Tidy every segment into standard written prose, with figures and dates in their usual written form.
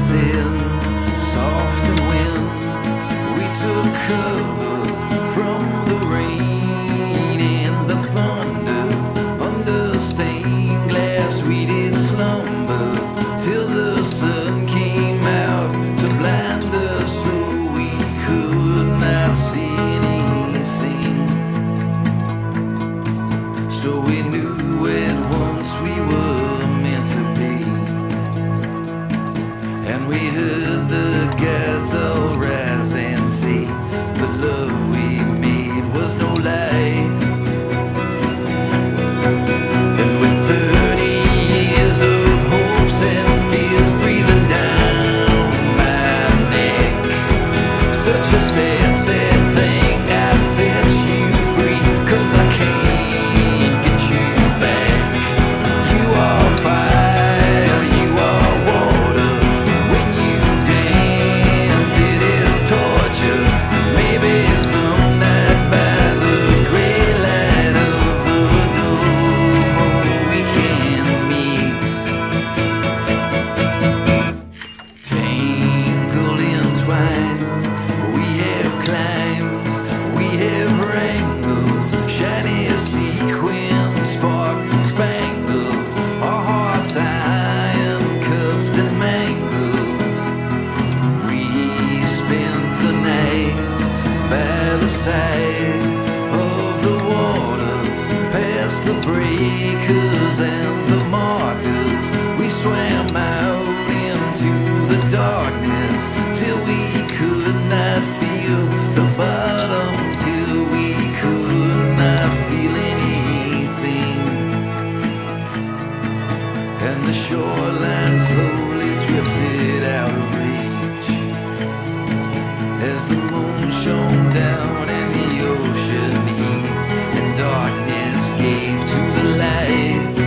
dancing, soft and wind. We took cover from the rain and the thunder. Under stained glass we did slumber till the sun came out to blind us, so we could not see anything. So we knew at once we were meant to be, and we heard the gods all rise and say the love we made was no lie. And with 30 years of hopes and fears breathing down my neck, such a sad, sad thing, I set you free, 'cause I can't get you back. You are fire, you are water. When you dance, it is torture. Maybe some night by the gray light of the dome we can meet. Tangled in twine, we have climbed, we have wrangled, shiny sequins sparked and spangled, our hearts iron cuffed and mangled. We spent the night by the side of the water, past the breakers and the markers. We swam out into the darkness till we could not feel the bottom, till we could not feel anything. And the shoreline slowly drifted out of reach as the moon shone down and the ocean heaved and darkness gave to the lights.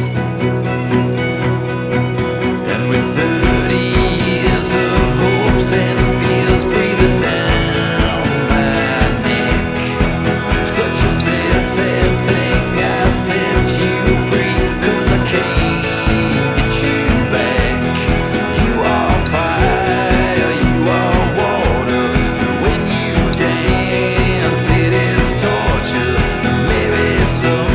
And with 30 years of hopes and fears breathing down my neck, such a sad, sad thing, I set you free, 'cause I can't get you back. You are fire, you are water. When you dance, it is torture. Maybe some